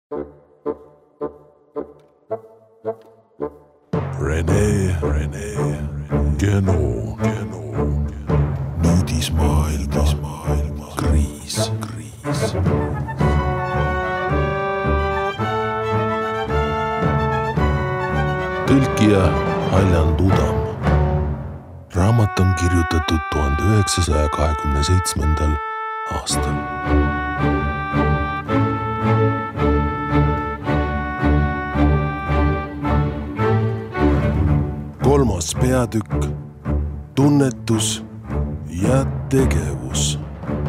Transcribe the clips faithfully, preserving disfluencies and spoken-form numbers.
Rene, Rene, Geno, Geno, nüüdismaailma, maailma, kriis, kriis. Tõlkija Aljan Ludam. Raamat on kirjutatud tuhande üheksasaja kahekümne seitsmendal aastal. Kolmas peatükk, tunnetus ja tegevus.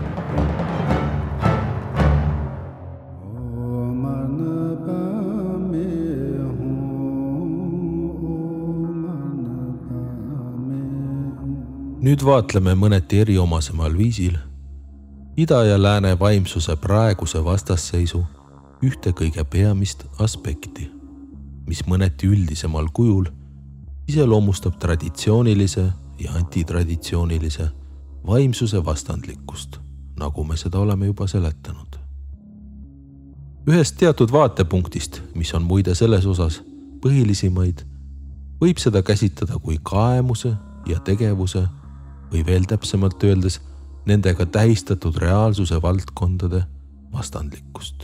Nüüd vaatleme mõneti eriomasemal viisil ida ja lääne vaimsuse praeguse vastasseisu ühte kõige peamist aspekti, mis mõneti üldisemal kujul iseloomustab traditsioonilise ja antitraditsioonilise vaimsuse vastandlikkust, nagu me seda oleme juba seletanud. Ühest teatud vaatepunktist, mis on muide selles osas põhilisimaid, võib seda käsitleda kui kaemuse ja tegevuse või veel täpsemalt öeldes nendega tähistatud reaalsuse valdkondade vastandlikkust.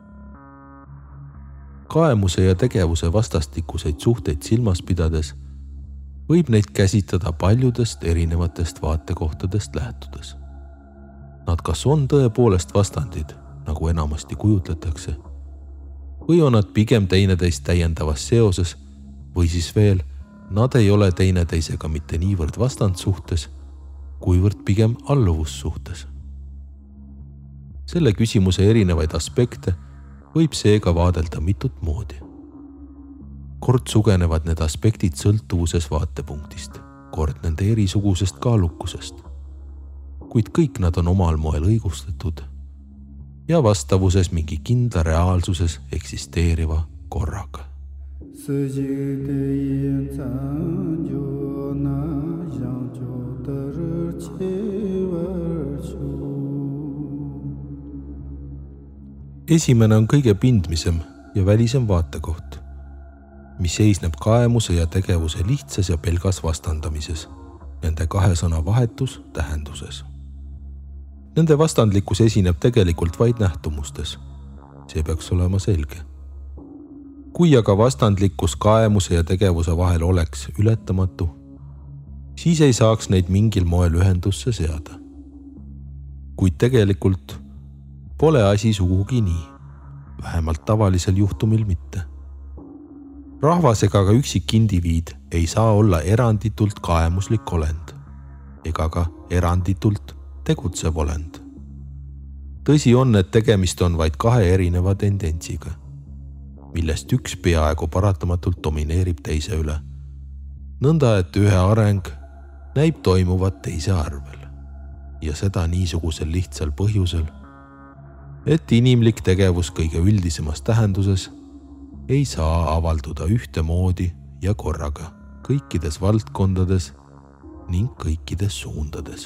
Kaemuse ja tegevuse vastastikuseid suhteid silmas pidades võib neid käsitleda paljudest erinevatest vaatekohtadest lähtudes. Nad kas on tõepoolest vastandid, nagu enamasti kujutletakse, või on nad pigem teineteist täiendavas seoses või siis veel, nad ei ole teineteisega mitte niivõrd vastandsuhtes, kuivõrd pigem alluvussuhtes. Selle küsimuse erinevaid aspekte võib seega vaadelda mitut moodi. Kord sugenevad need aspektid sõltuvuses vaatepunktist, kord nende erisugusest kaalukusest, kuid kõik nad on omal moel õigustatud ja vastavuses mingi kindla reaalsuses eksisteeriva korraga. Esimene on kõige pindmisem ja välisem vaatekoht, mis seisneb kaemuse ja tegevuse lihtsas ja pelgas vastandamises, nende kahe sõna vahetus tähenduses. Nende vastandlikkus esineb tegelikult vaid nähtumustes. See peaks olema selge. Kui aga vastandlikkus kaemuse ja tegevuse vahel oleks ületamatu, siis ei saaks neid mingil moel ühendusse seada. Kuid tegelikult pole asi sugugi nii, vähemalt tavalisel juhtumil mitte. Rahvas ega ka üksik indiviid ei saa olla eranditult kaemuslik olend, ega ka eranditult tegutsev olend. Tõsi on, et tegemist on vaid kahe erineva tendentsiga, millest üks peaaegu paratamatult domineerib teise üle, nõnda et ühe areng näib toimuvat teise arvel ja seda niisugusel lihtsal põhjusel, et inimlik tegevus kõige üldisemas tähenduses ei saa avalduda ühtemoodi ja korraga kõikides valdkondades ning kõikides suundades.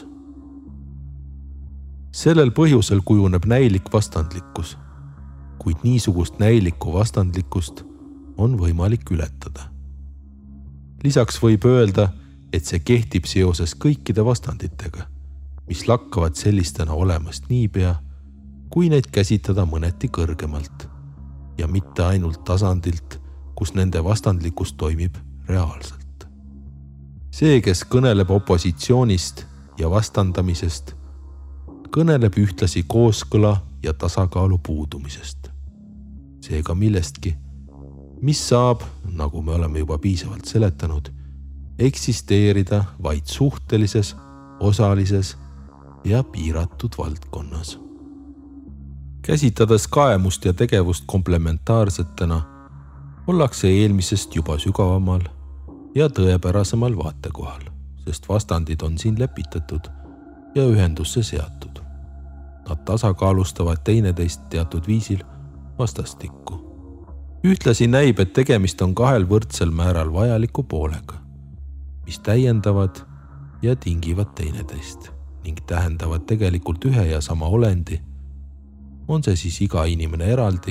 Sellel põhjusel kujuneb näilik vastandlikkus, kuid niisugust näilikku vastandlikkust on võimalik ületada. Lisaks võib öelda, et see kehtib seoses kõikide vastanditega, mis lakkavad sellistena olemast niipea, kui neid käsitleda mõneti kõrgemalt ja mitte ainult tasandilt, kus nende vastandlikkus toimib reaalselt. See, kes kõneleb opositsioonist ja vastandamisest, kõneleb ühtlasi kooskõla ja tasakaalu puudumisest. Seega millestki, mis saab, nagu me oleme juba piisavalt seletanud, eksisteerida vaid suhtelises, osalises ja piiratud valdkonnas. Käsitades kaemust ja tegevust komplementaarsetena, ollakse eelmisest juba sügavamal ja tõepärasemal vaatekohal, sest vastandid on siin lepitatud ja ühendusse seatud. Nad tasakaalustavad teineteist teatud viisil vastastikku. Ühtlasi näib, et tegemist on kahel võrdsel määral vajaliku poolega, mis täiendavad ja tingivad teineteist ning tähendavad tegelikult ühe ja sama olendi, on see siis iga inimene eraldi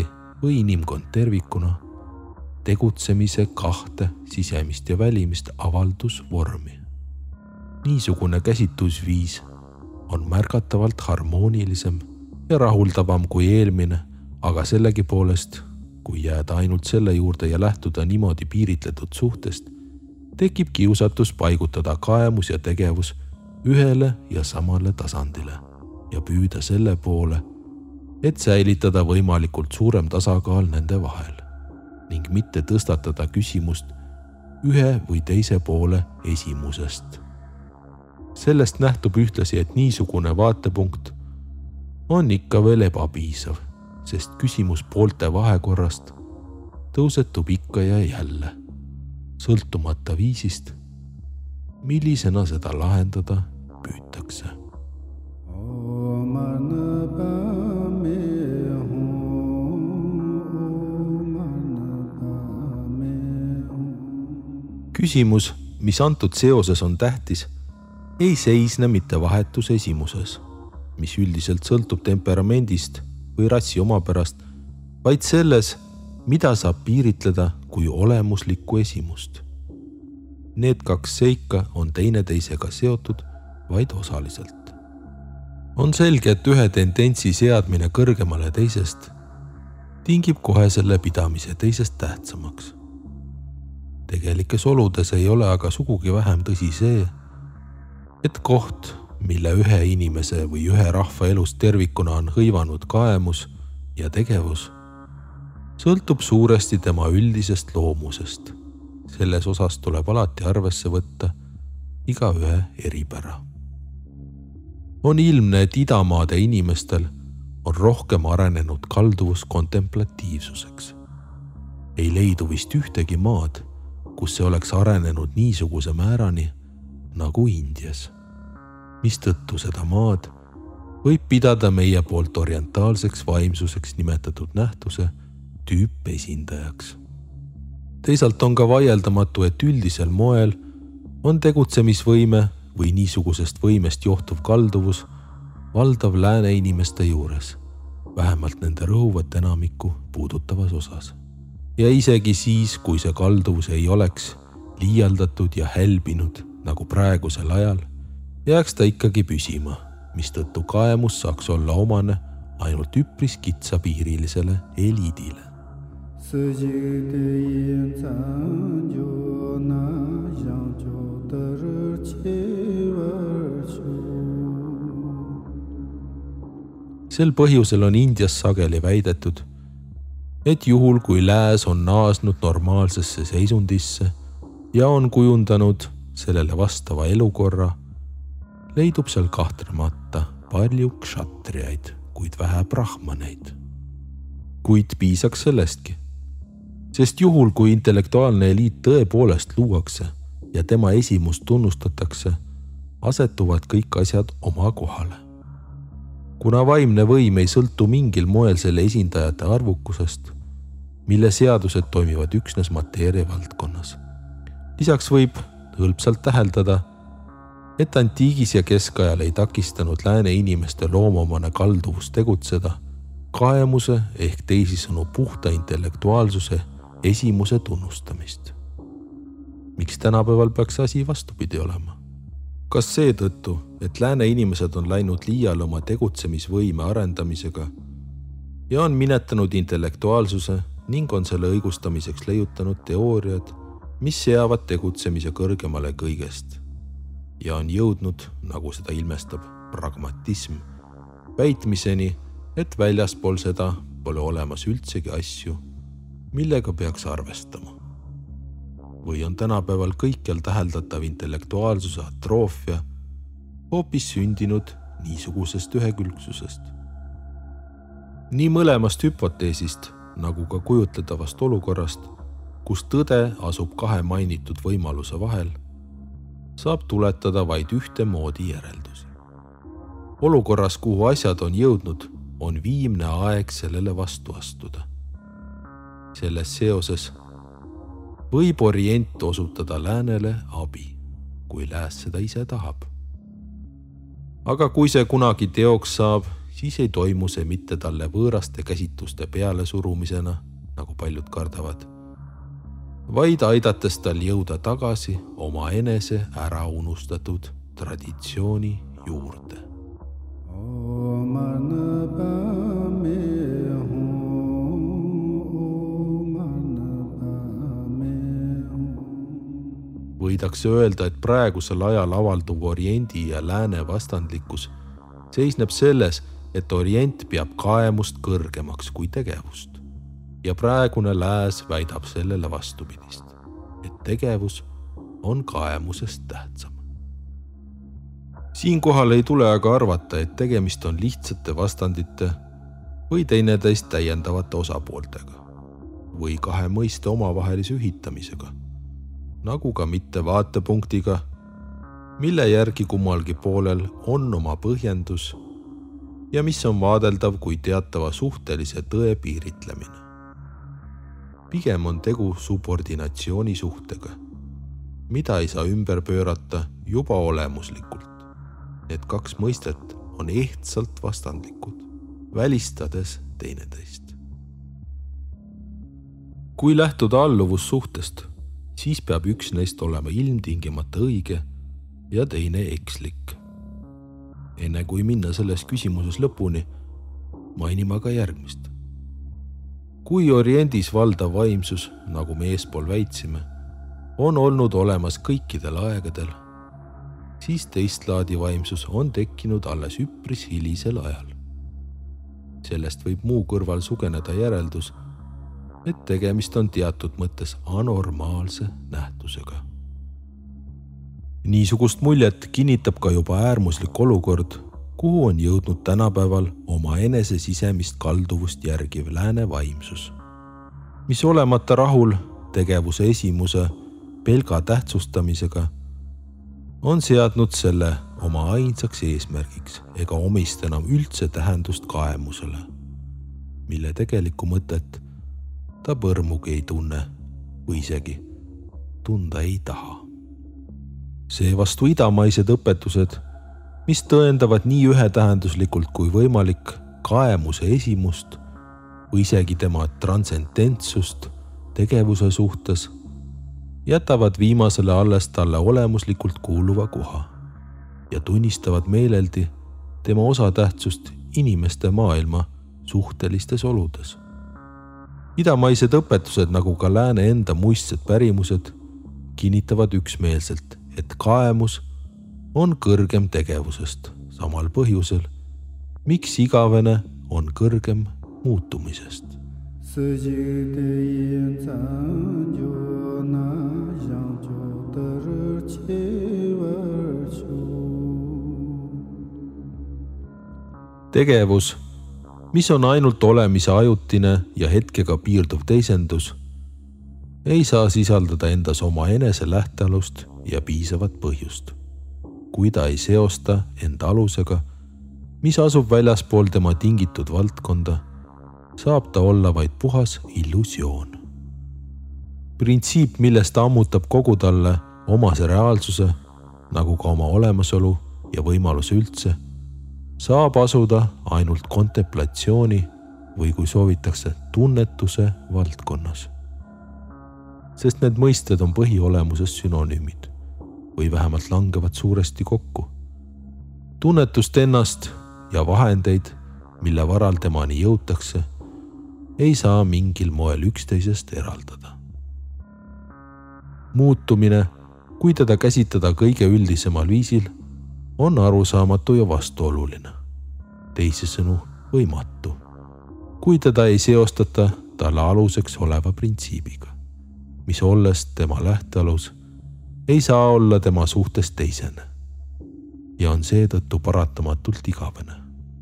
või inimkond tervikuna tegutsemise kahte sisemist ja välimist avaldusvormi. Niisugune käsitlusviis on märgatavalt harmoonilisem ja rahuldavam kui eelmine, aga sellegipoolest, kui jääda ainult selle juurde ja lähtuda niimoodi piiritletud suhtest, tekib kiusatus paigutada kaemus ja tegevus ühele ja samale tasandile ja püüda selle poole, et säilitada võimalikult suurem tasakaal nende vahel ning mitte tõstatada küsimust ühe või teise poole esimusest. Sellest nähtub ühtlasi, et niisugune vaatepunkt on ikka veel ebapiisav, sest küsimus poolte vahekorrast tõusetub ikka ja jälle, sõltumata viisist, millisena seda lahendada püütakse. Küsimus, mis antud seoses on tähtis, ei seisne mitte vahetus esimuses, mis üldiselt sõltub temperamendist või rassi omapärast, vaid selles, mida saab piiritleda kui olemuslikku esimust. Need kaks seika on teineteisega seotud vaid osaliselt. On selge, et ühe tendentsi seadmine kõrgemale teisest tingib kohe selle pidamise teisest tähtsamaks. Tegelikes oludes ei ole aga sugugi vähem tõsi see, et koht, mille ühe inimese või ühe rahva elust tervikuna on hõivanud kaemus ja tegevus, sõltub suuresti tema üldisest loomusest. Selles osas tuleb alati arvesse võtta igaühe eripära. On ilmne, et idamaade inimestel on rohkem arenenud kalduvus kontemplatiivsuseks. Ei leidu vist ühtegi maad, kus see oleks arenenud niisuguse määrani nagu Indias, mistõttu seda maad võib pidada meie poolt orientaalseks vaimsuseks nimetatud nähtuse tüüpesindajaks. Teisalt on ka vaieldamatu, et üldisel moel on tegutsemisvõime või niisugusest võimest johtuv kalduvus valdav lääne inimeste juures, vähemalt nende rõhuvat enamikku puudutavas osas. Ja isegi siis, kui see kalduvus ei oleks liialdatud ja hälbinud nagu praegusel ajal, jääks ta ikkagi püsima, mistõttu kaemus saaks olla omane ainult üpris kitsapiirilisele eliidile. Sel põhjusel on Indias sageli väidetud, et juhul, kui lääs on naasnud normaalsesse seisundisse ja on kujundanud sellele vastava elukorra, leidub seal kahtlemata palju kshatrijaid, kuid vähe brahmaneid. Kuid piisaks sellestki, sest juhul, kui intellektuaalne eliit tõepoolest luuakse ja tema esimust tunnustatakse, asetuvad kõik asjad oma kohale. Kuna vaimne võim ei sõltu mingil moel selle esindajate arvukusest, mille seadused toimivad üksnes mateeria valdkonnas. Lisaks võib hõlpsalt täheldada, et antiigis ja keskajal ei takistanud lääne inimeste loomomane kalduvus tegutseda kaemuse ehk teisisõnu puhta intellektuaalsuse esimuse tunnustamist. Miks tänapäeval peaks asi vastupidi olema? Kas seetõttu, et lääne inimesed on läinud liiale oma tegutsemisvõime arendamisega ja on minetanud intellektuaalsuse ning on selle õigustamiseks leiutanud teooriad, mis seavad tegutsemise kõrgemale kõigest ja on jõudnud, nagu seda ilmestab pragmatism, väitmiseni, et väljaspool seda pole olemas üldsegi asju, millega peaks arvestama. Või on tänapäeval kõikjal täheldatav intellektuaalsuse atroofia hoopis sündinud niisugusest ühekülgsusest. Nii mõlemast hüpoteesist, nagu ka kujutletavast olukorrast, kus tõde asub kahe mainitud võimaluse vahel, saab tuletada vaid ühte moodi järeldusi. Olukorras, kuhu asjad on jõudnud, on viimne aeg sellele vastu astuda. Selles seoses võib orient osutada läänele abi, kui lääs seda ise tahab. Aga kui see kunagi teoks saab, siis ei toimu see mitte talle võõraste käsitluste peale surumisena, nagu paljud kardavad, vaid aidates tal jõuda tagasi oma enese ära unustatud traditsiooni juurde. Võidakse öelda, et praegusel ajal avalduv oriendi ja lääne vastandlikkus seisneb selles, et orient peab kaemust kõrgemaks kui tegevust ja praegune lääs väidab sellele vastupidist, et tegevus on kaemusest tähtsam. Siinkohal ei tule aga arvata, et tegemist on lihtsate vastandite või teineteist täiendavate osapooltega või kahe mõiste omavahelise ühitamisega, nagu ka mitte vaatepunktiga, mille järgi kummalgi poolel on oma põhjendus ja mis on vaadeldav kui teatava suhtelise tõe piiritlemine. Pigem on tegu subordinatsiooni suhtega, mida ei saa ümber pöörata juba olemuslikult. Need kaks mõistet on ehtsalt vastandlikud, välistades teineteist. Kui lähtuda alluvussuhtest, siis peab üks neist olema ilmtingimata õige ja teine ekslik. Enne kui minna selles küsimuses lõpuni, mainima ka järgmist. Kui oriendis valdav vaimsus, nagu me eespool väitsime, on olnud olemas kõikidel aegadel, siis teistlaadi vaimsus on tekkinud alles üpris hilisel ajal. Sellest võib muu kõrval sugeneda järeldus, et tegemist on teatud mõttes anormaalse nähtusega. Niisugust muljet kinnitab ka juba äärmuslik olukord, kuhu on jõudnud tänapäeval oma enese sisemist kalduvust järgiv lääne vaimsus, mis olemata rahul tegevuse esimuse pelga tähtsustamisega on seadnud selle oma ainsaks eesmärgiks ega omist enam üldse tähendust kaemusele, mille tegelikku mõtet ta põrmugi ei tunne või isegi tunda ei taha. Seevastu idamaised õpetused, mis tõendavad nii ühetähenduslikult kui võimalik kaemuse esimust või isegi tema transcendentsust tegevuse suhtes, jätavad viimasele alles talle olemuslikult kuuluva koha ja tunnistavad meeleldi tema osatähtsust inimeste maailma suhtelistes oludes. Idamaised õpetused, nagu ka lääne enda muistsed pärimused, kinnitavad üksmeelselt, et kaemus on kõrgem tegevusest samal põhjusel, miks igavene on kõrgem muutumisest. Tegevus, mis on ainult olemise ajutine ja hetkega piirduv teisendus, ei saa sisaldada endas oma enese lähtealust ja piisavat põhjust, kui ta ei seosta enda alusega, mis asub väljaspool tema tingitud valdkonda, saab ta olla vaid puhas illusioon. Printsiip, millest ta ammutab kogu talle omase reaalsuse, nagu ka oma olemasolu ja võimaluse üldse, saab asuda ainult kontemplatsiooni või kui soovitakse tunnetuse valdkonnas. Sest need mõisted on põhiolemuses sünonüümid või vähemalt langevad suuresti kokku. Tunnetust ennast ja vahendeid, mille varal temani jõutakse, ei saa mingil moel üksteisest eraldada. Muutumine, kui teda käsitleda kõige üldisemal viisil, on arusaamatu ja vastuoluline, teisisõnu võimatu, kui teda ei seostata talle aluseks oleva printsiibiga, mis olles tema lähtealus, ei saa olla tema suhtes teisene ja on seetõttu paratamatult igavene.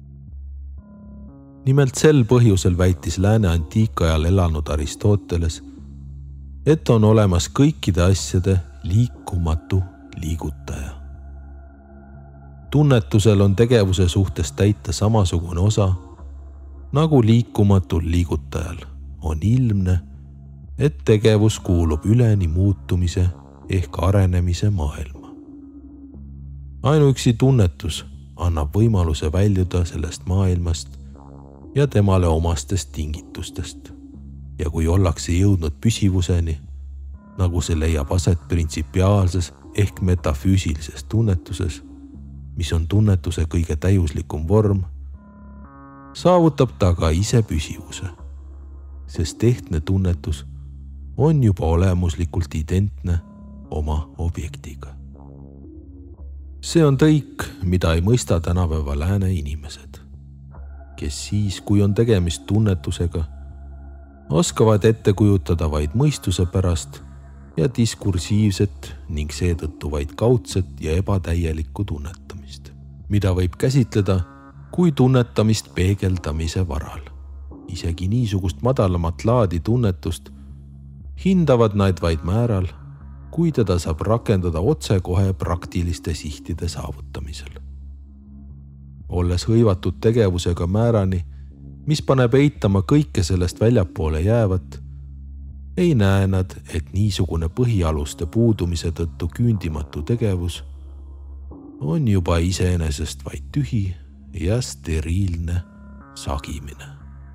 Nimelt sel põhjusel väitis lääne antiikajal elanud Aristoteles, et on olemas kõikide asjade liikumatu liigutaja. Tunnetusel on tegevuse suhtes täita samasugune osa, nagu liikumatul liigutajal on ilmne, et tegevus kuulub üleni muutumise ehk arenemise maailma. Ainuüksi tunnetus annab võimaluse väljuda sellest maailmast ja temale omastest tingitustest. Ja kui ollakse jõudnud püsivuseni, nagu see leiab aset printsipiaalses ehk metafüüsilises tunnetuses, mis on tunnetuse kõige täiuslikum vorm, saavutab ta ka ise püsivuse, sest ehtne tunnetus on juba olemuslikult identne oma objektiga. See on tõik, mida ei mõista tänapäeva lääne inimesed, kes siis, kui on tegemist tunnetusega, oskavad ette kujutada vaid mõistuse pärast ja diskursiivset ning seetõttu vaid kaudset ja ebatäielikku tunnetamist, mida võib käsitleda kui tunnetamist peegeldamise varal. Isegi niisugust madalamat laadi tunnetust hindavad nad vaid määral, kui teda saab rakendada otsekohe praktiliste sihtide saavutamisel. Olles hõivatud tegevusega määrani, mis paneb eitama kõike sellest väljapoole jäävat, ei näe nad, et niisugune põhialuste puudumise tõttu küündimatu tegevus on juba iseenesest vaid tühi ja steriilne sagimine.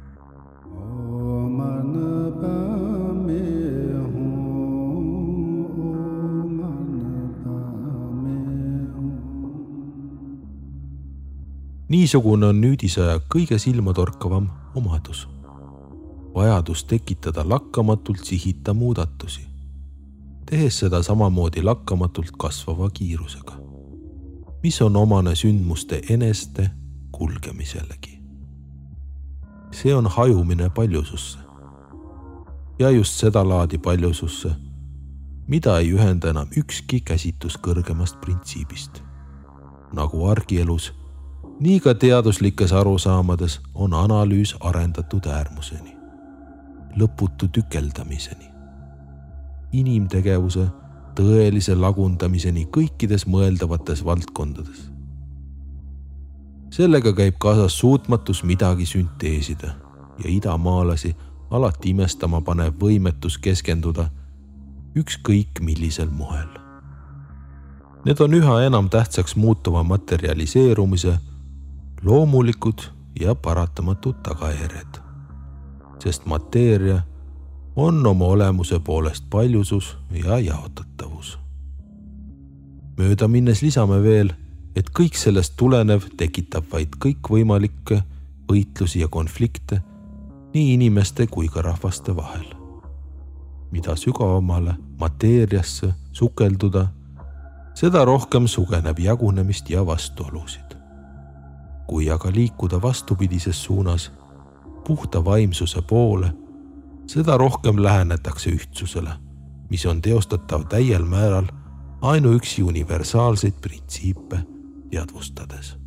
Niisugune on nüüdisaja kõige silmatorkavam omadus. Vajadus tekitada lakkamatult sihita muudatusi, tehes seda samamoodi lakkamatult kasvava kiirusega, mis on omane sündmuste eneste kulgemiselegi. See on hajumine paljususse ja just seda laadi paljususse, mida ei ühenda enam ükski käsitus kõrgemast printsiibist. Nagu argielus, nii ka teaduslikes arusaamades on analüüs arendatud äärmuseni, lõputu tükeldamiseni, inimtegevuse tõelise lagundamiseni kõikides mõeldavates valdkondades. Sellega käib kaasas suutmatus midagi sünteesida ja idamaalasi alati imestama panev võimetus keskenduda ükskõik millisel moel. Need on üha enam tähtsaks muutuva materialiseerumise loomulikud ja paratamatud tagajärjed, sest mateeria on oma olemuse poolest paljusus ja jaotatavus. Mööda minnes lisame veel, et kõik sellest tulenev tekitab vaid kõikvõimalikke võitlusi ja konflikte nii inimeste kui ka rahvaste vahel. Mida sügavamale mateeriasse sukelduda, seda rohkem sugeneb jagunemist ja vastuolusid. Kui aga liikuda vastupidises suunas puhta vaimsuse poole, seda rohkem lähenetakse ühtsusele, mis on teostatav täiel määral ainuüksi universaalseid printsiipe teadvustades.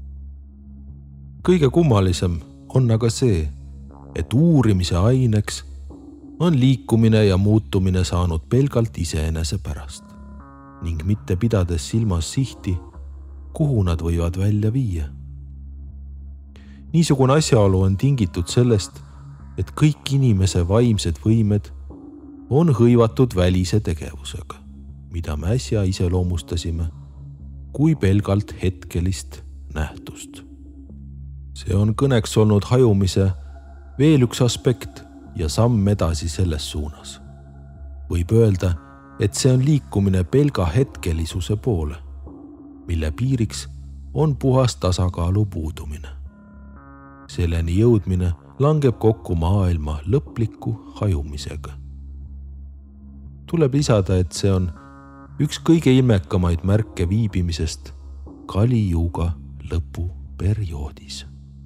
Kõige kummalisem on aga see, et uurimise aineks on liikumine ja muutumine saanud pelgalt iseenese pärast ning mitte pidades silmas sihti, kuhu nad võivad välja viia. Niisugune asjaolu on tingitud sellest, et kõik inimese vaimsed võimed on hõivatud välise tegevusega, mida me äsja iseloomustasime kui pelgalt hetkelist nähtust. See on kõneks olnud hajumise veel üks aspekt ja samm edasi selles suunas. Võib öelda, et see on liikumine pelga hetkelisuse poole, mille piiriks on puhas tasakaalu puudumine. Selleni jõudmine langeb kokku maailma lõpliku hajumisega. Tuleb lisada, et see on üks kõige ilmekamaid märke viibimisest Kali-Yuga lõpuperioodis.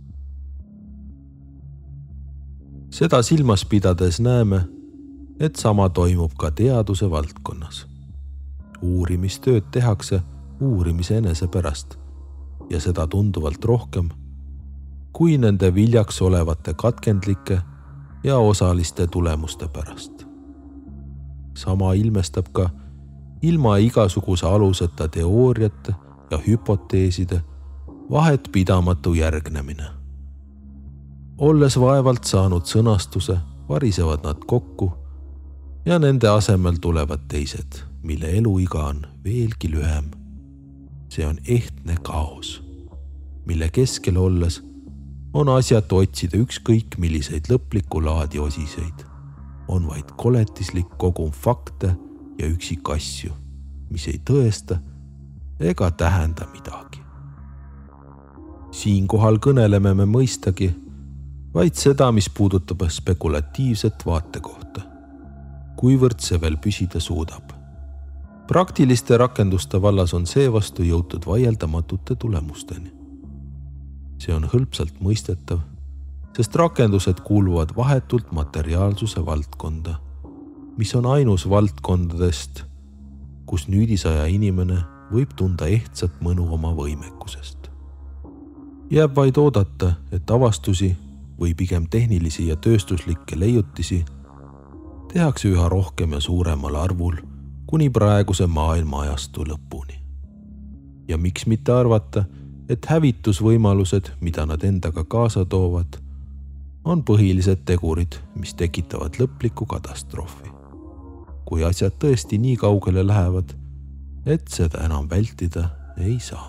Seda silmas pidades näeme, et sama toimub ka teaduse valdkonnas. Uurimistööd tehakse uurimise enese pärast ja seda tunduvalt rohkem kui nende viljaks olevate katkendlike ja osaliste tulemuste pärast. Sama ilmestab ka ilma igasuguse aluseta teooriate ja hüpoteeside vahet pidamatu järgnemine. Olles vaevalt saanud sõnastuse, varisevad nad kokku ja nende asemel tulevad teised, mille eluiga on veelgi lühem. See on ehtne kaos, mille keskel olles on asjatu otsida ükskõik milliseid lõplikku laadi osiseid. On vaid koletislik kogum fakte ja üksikasju, mis ei tõesta ega tähenda midagi. Siinkohal kõneleme me mõistagi vaid seda, mis puudutab spekulatiivset vaatekohta, kuivõrd see veel püsida suudab. Praktiliste rakenduste vallas on seevastu jõutud vaieldamatute tulemusteni. See on hõlpsalt mõistetav, sest rakendused kuuluvad vahetult materiaalsuse valdkonda, mis on ainus valdkondadest, kus nüüdisaja inimene võib tunda ehtsat mõnu oma võimekusest. Jääb vaid oodata, et avastusi või pigem tehnilisi ja tööstuslikke leiutisi tehakse üha rohkem ja suuremal arvul kuni praeguse maailma ajastu lõpuni. Ja miks mitte arvata, et hävitusvõimalused, mida nad endaga kaasa toovad, on põhilised tegurid, mis tekitavad lõplikku katastroofi. Kui asjad tõesti nii kaugele lähevad, et seda enam vältida ei saa.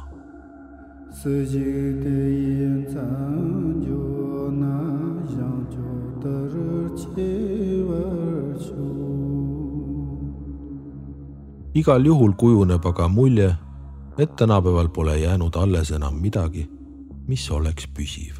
Igal juhul kujuneb aga mulje, et tänapäeval pole jäänud alles enam midagi, mis oleks püsiv.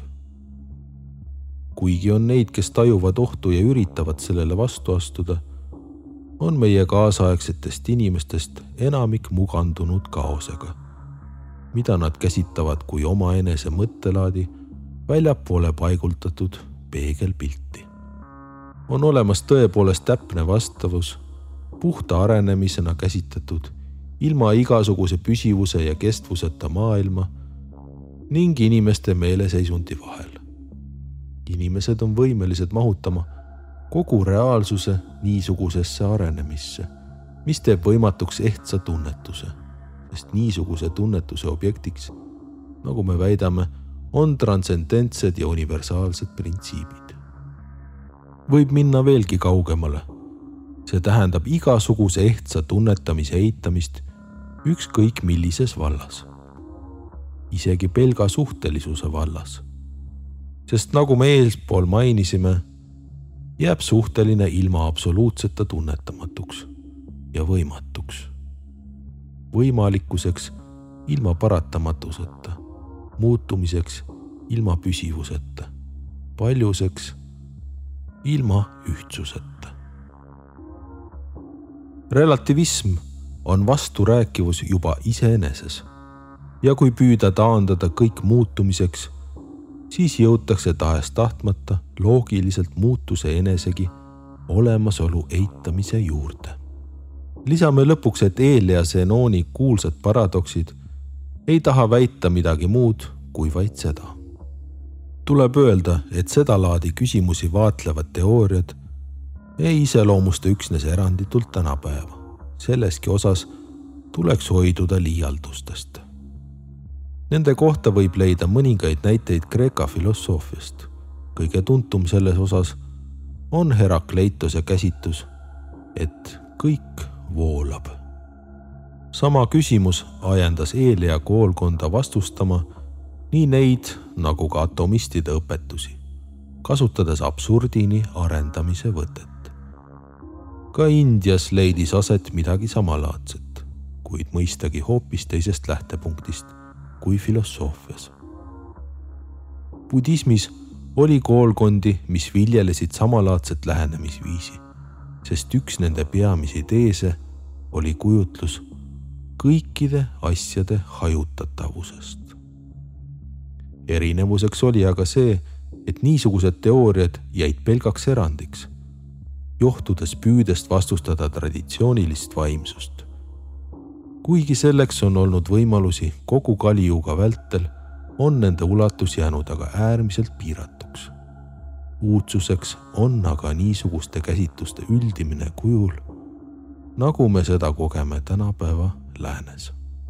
Kuigi on neid, kes tajuvad ohtu ja üritavad sellele vastu astuda, on meie kaasaegsetest inimestest enamik mugandunud kaosega, mida nad käsitavad kui omaenese mõttelaadi väljapoole paigultatud peegelpilti. On olemas tõepoolest täpne vastavus puhta arenemisena käsitletud ilma igasuguse püsivuse ja kestvuseta maailma ning inimeste meeleseisundi vahel. Inimesed on võimelised mahutama kogu reaalsuse niisugusesse arenemisse, mis teeb võimatuks ehtsa tunnetuse, sest niisuguse tunnetuse objektiks, nagu me väidame, on transcendentsed ja universaalsed printsiibid. Võib minna veelgi kaugemale. See tähendab igasuguse ehtsa tunnetamise eitamist ükskõik millises vallas, isegi pelga suhtelisuse vallas. Sest nagu me eespool mainisime, jääb suhteline ilma absoluutseta tunnetamatuks ja võimatuks. Võimalikkuseks ilma paratamatuseta, muutumiseks ilma püsivuseta, paljuseks ilma ühtsuseta. Relativism on vasturääkivus juba iseeneses ja kui püüda taandada kõik muutumiseks, siis jõutakse tahes tahtmata loogiliselt muutuse enesegi olemasolu eitamise juurde. Lisame lõpuks, et Eele ja Zenoni kuulsad paradoksid ei taha väita midagi muud kui vaid seda. Tuleb öelda, et seda laadi küsimusi vaatlevad teooriad ei iseloomusta üksnes eranditult tänapäeva. Selleski osas tuleks hoiduda liialdustest. Nende kohta võib leida mõningaid näiteid Kreeka filosoofiast. Kõige tuntum selles osas on Herakleitose käsitus, et kõik voolab. Sama küsimus ajendas Eele koolkonda vastustama nii neid nagu ka atomistide õpetusi, kasutades absurdini arendamise võtet. Ka Indias leidis aset midagi samalaadset, kuid mõistagi hoopis teisest lähtepunktist kui filosoofias. Budismis oli koolkondi, mis viljelesid samalaadset lähenemisviisi, sest üks nende peamisi teese oli kujutlus kõikide asjade hajutatavusest. Erinevuseks oli aga see, et niisugused teooriad jäid pelgaks erandiks, johtudes püüdest vastustada traditsioonilist vaimsust. Kuigi selleks on olnud võimalusi kogu Kalijuga vältel, on nende ulatus jäänud aga äärmiselt piiratuks. Uudsuseks on aga niisuguste käsitluste üldimine kujul, nagu me seda kogeme tänapäeva läänes.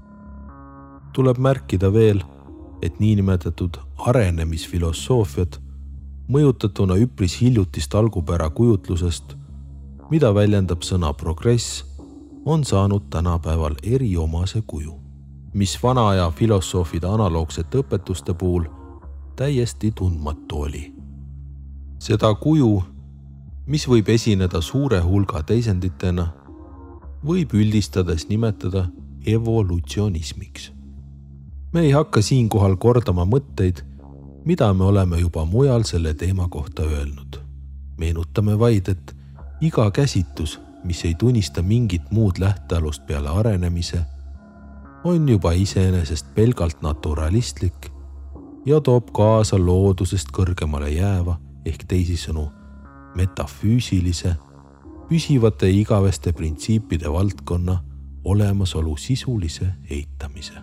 Tuleb märkida veel, et niinimetatud arenemisfilosoofiad mõjutatuna üpris hiljutist algupära kujutlusest, mida väljendab sõna progress, on saanud tänapäeval eriomase kuju, mis vana aja filosoofide analoogsete õpetuste puhul täiesti tundmatu oli. Seda kuju, mis võib esineda suure hulga teisenditena, võib üldistades nimetada evolutsionismiks. Me ei hakka siinkohal kordama mõtteid, mida me oleme juba mujal selle teema kohta öelnud. Meenutame vaid, et iga käsitus, mis ei tunnista mingit muud lähtealust peale arenemise, on juba iseenesest pelgalt naturalistlik ja toob kaasa loodusest kõrgemale jääva ehk teisisõnu metafüüsilise, püsivate igaveste printsiipide valdkonna olemasolu sisulise eitamise.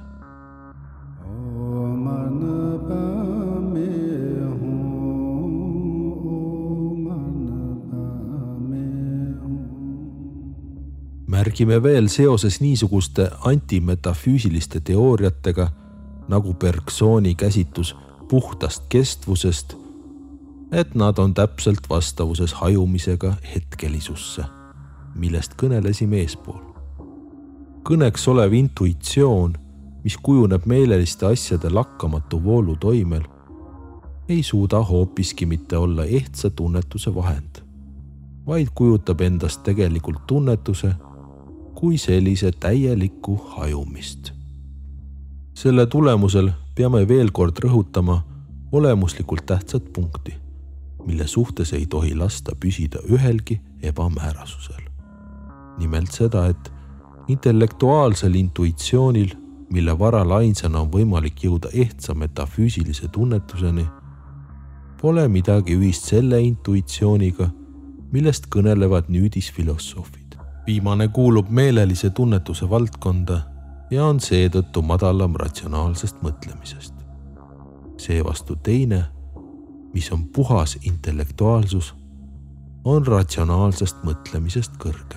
Märgime veel seoses niisuguste antimetafüüsiliste teooriatega nagu Bergsoni käsitus puhtast kestvusest, et nad on täpselt vastavuses hajumisega hetkelisusse, millest kõnelesime eespool. Kõneks olev intuitsioon, mis kujuneb meeleliste asjade lakkamatu voolu toimel, ei suuda hoopiski mitte olla ehtsa tunnetuse vahend, vaid kujutab endast tegelikult tunnetuse kui sellise täielikku hajumist. Selle tulemusel peame veel kord rõhutama olemuslikult tähtsat punkti, mille suhtes ei tohi lasta püsida ühelgi ebamäärasusel. Nimelt seda, et intellektuaalsel intuitsioonil, mille varal ainsana on võimalik jõuda ehtsa metafüüsilise tunnetuseni, pole midagi ühist selle intuitsiooniga, millest kõnelevad nüüdisfilosoofid. Viimane kuulub meelelise tunnetuse valdkonda ja on seetõttu madalam ratsionaalsest mõtlemisest. Seevastu teine, mis on puhas intellektuaalsus, on ratsionaalsest mõtlemisest kõrgem.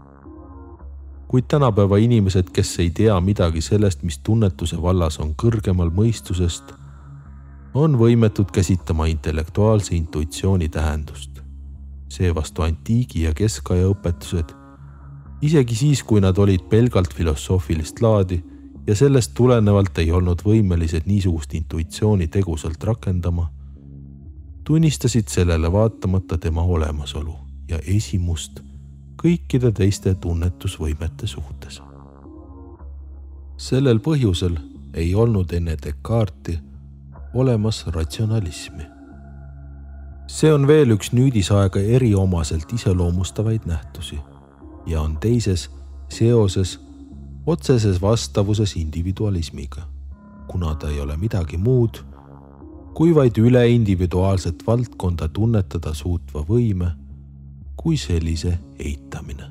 Kuid tänapäeva inimesed, kes ei tea midagi sellest, mis tunnetuse vallas on kõrgemal mõistusest, on võimetud käsitama intellektuaalse intuitsiooni tähendust. Seevastu antiigi ja keskaja õpetused, isegi siis, kui nad olid pelgalt filosoofilist laadi ja sellest tulenevalt ei olnud võimelised niisugust intuitsiooni tegusalt rakendama, tunnistasid sellele vaatamata tema olemasolu ja esimust kõikide teiste tunnetusvõimete suhtes. Sellel põhjusel ei olnud enne Descartesi olemas ratsionalismi. See on veel üks nüüdisaega eriomaselt iseloomustavaid nähtusi ja on teises seoses otseses vastavuses individualismiga, kuna ta ei ole midagi muud kui vaid üleindividuaalset valdkonda tunnetada suutva võime kui sellise eitamine.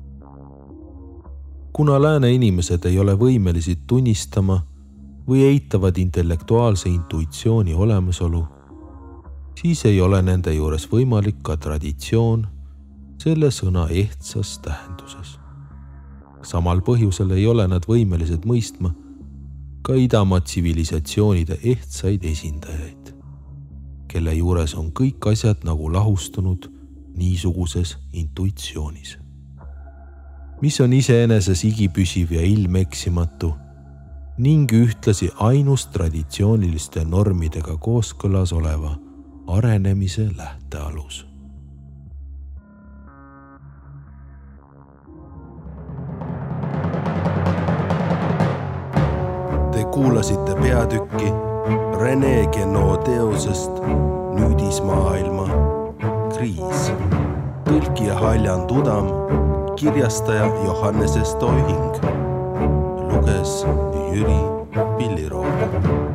Kuna lääne inimesed ei ole võimelised tunnistama või eitavad intellektuaalse intuitsiooni olemasolu, siis ei ole nende juures võimalik ka traditsioon selle sõna ehtsas tähenduses. Samal põhjusel ei ole nad võimelised mõistma ka idamaa tsivilisatsioonide ehtsaid esindajaid, kelle juures on kõik asjad nagu lahustunud niisuguses intuitsioonis, mis on iseeneses igipüsiv ja ilmeksimatu ning ühtlasi ainus traditsiooniliste normidega kooskõlas oleva arenemise lähtealus. Te kuulasite peatükki René Guénon teosest Nüüdismaailma kriis. Tõlkija Haljan Tudam, kirjastaja Johannes Estoihing, luges Jüri Pilliroo.